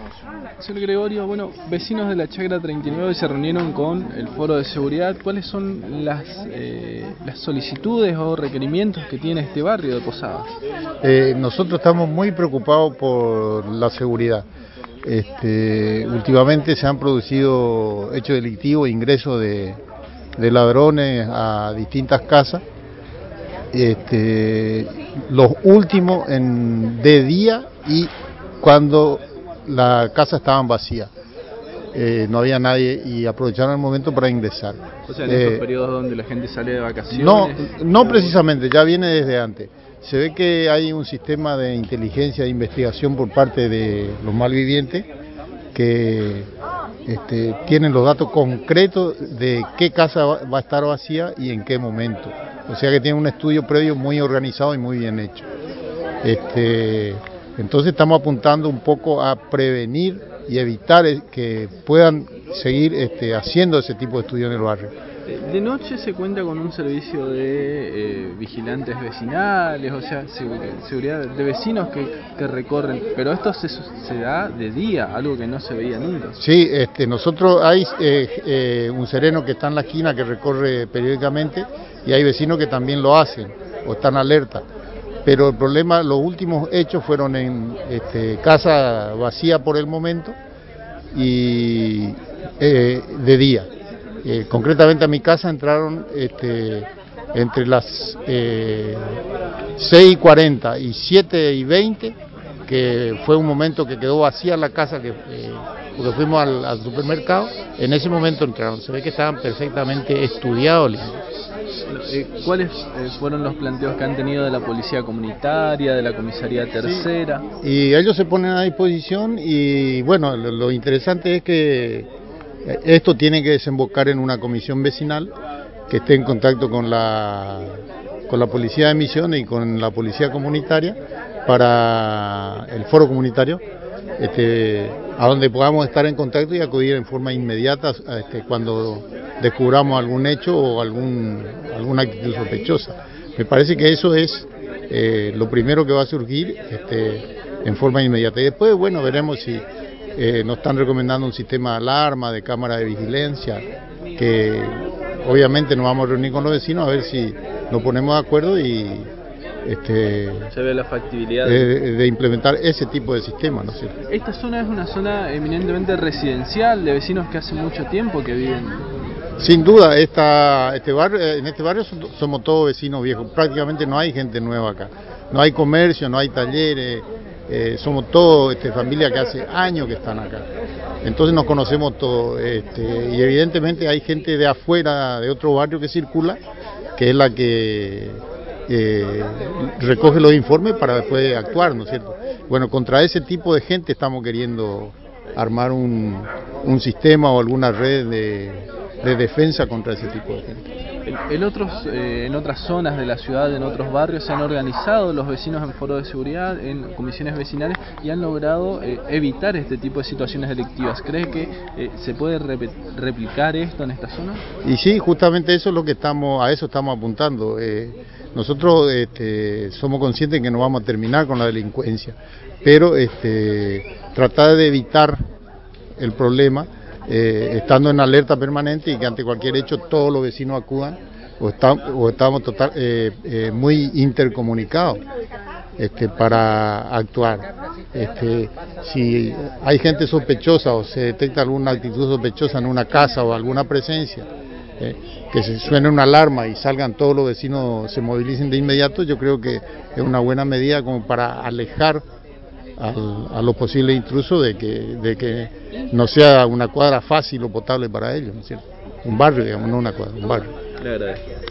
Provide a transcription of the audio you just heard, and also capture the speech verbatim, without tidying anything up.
Señor Gregorio, bueno, vecinos de la Chacra treinta y nueve se reunieron con el Foro de Seguridad. ¿Cuáles son las, eh, las solicitudes o requerimientos que tiene este barrio de Posadas? Eh, nosotros estamos muy preocupados por la seguridad. Este, últimamente se han producido hechos delictivos, ingresos de, de ladrones a distintas casas. Este, los últimos en, de día y cuando la casa estaban vacía, eh, no había nadie y aprovecharon el momento para ingresar. O sea, en eh, estos periodos donde la gente sale de vacaciones. No, no precisamente, ya viene desde antes. Se ve que hay un sistema de inteligencia de investigación por parte de los malvivientes que este, tienen los datos concretos de qué casa va a estar vacía y en qué momento. O sea que tiene un estudio previo muy organizado y muy bien hecho. Este, entonces estamos apuntando un poco a prevenir y evitar que puedan seguir este, haciendo ese tipo de estudios en el barrio. De noche se cuenta con un servicio de eh, vigilantes vecinales, o sea, seguridad de vecinos que, que recorren, pero esto se, se da de día, algo que no se veía nunca. Sí, este, nosotros hay eh, eh, un sereno que está en la esquina que recorre periódicamente y hay vecinos que también lo hacen o están alerta. Pero el problema, los últimos hechos fueron en este, casa vacía por el momento y eh, de día. Eh, concretamente a mi casa entraron este, entre las eh, seis y cuarenta y siete y veinte, que fue un momento que quedó vacía la casa, que, eh, porque fuimos al, al supermercado, en ese momento entraron, se ve que estaban perfectamente estudiados. Eh, ¿Cuáles eh, fueron los planteos que han tenido de la policía comunitaria, de la comisaría tercera? Sí, y ellos se ponen a disposición y bueno, lo, lo interesante es que esto tiene que desembocar en una comisión vecinal que esté en contacto con la, con la policía de Misiones y con la policía comunitaria para el foro comunitario, este, a donde podamos estar en contacto y acudir en forma inmediata este, cuando descubramos algún hecho o algún, alguna actitud sospechosa. Me parece que eso es eh, lo primero que va a surgir este, en forma inmediata. Y después, bueno, veremos si eh, nos están recomendando un sistema de alarma, de cámara de vigilancia, que obviamente nos vamos a reunir con los vecinos a ver si nos ponemos de acuerdo y Este, se ve la factibilidad de, de implementar ese tipo de sistema, ¿no es cierto? Esta zona es una zona eminentemente residencial, de vecinos que hace mucho tiempo que viven. Sin duda, esta, este barrio, en este barrio somos todos vecinos viejos, prácticamente no hay gente nueva acá, no hay comercio, no hay talleres, eh, somos todos este, familias que hace años que están acá, entonces nos conocemos todos, este, y evidentemente hay gente de afuera, de otro barrio que circula, que es la que Eh, recoge los informes para después actuar, ¿no es cierto? Bueno, contra ese tipo de gente estamos queriendo armar un, un sistema o alguna red de, de defensa contra ese tipo de gente. En, otros, eh, en otras zonas de la ciudad, en otros barrios, se han organizado los vecinos en foros de seguridad, en comisiones vecinales y han logrado eh, evitar este tipo de situaciones delictivas. ¿Cree que eh, se puede rep replicar esto en esta zona? Y sí, justamente eso es lo que estamos, a eso estamos apuntando. Eh, nosotros este, somos conscientes de que no vamos a terminar con la delincuencia, pero este, tratar de evitar el problema Eh, estando en alerta permanente y que ante cualquier hecho todos los vecinos acudan o, está, o estamos total, eh, eh, muy intercomunicados este, para actuar. Este, si hay gente sospechosa o se detecta alguna actitud sospechosa en una casa o alguna presencia, eh, que se suene una alarma y salgan todos los vecinos, se movilicen de inmediato, yo creo que es una buena medida como para alejar Al, a los posibles intrusos de que, de que no sea una cuadra fácil o potable para ellos, ¿no es cierto? Un barrio, digamos, no una cuadra, un barrio. Le agradezco.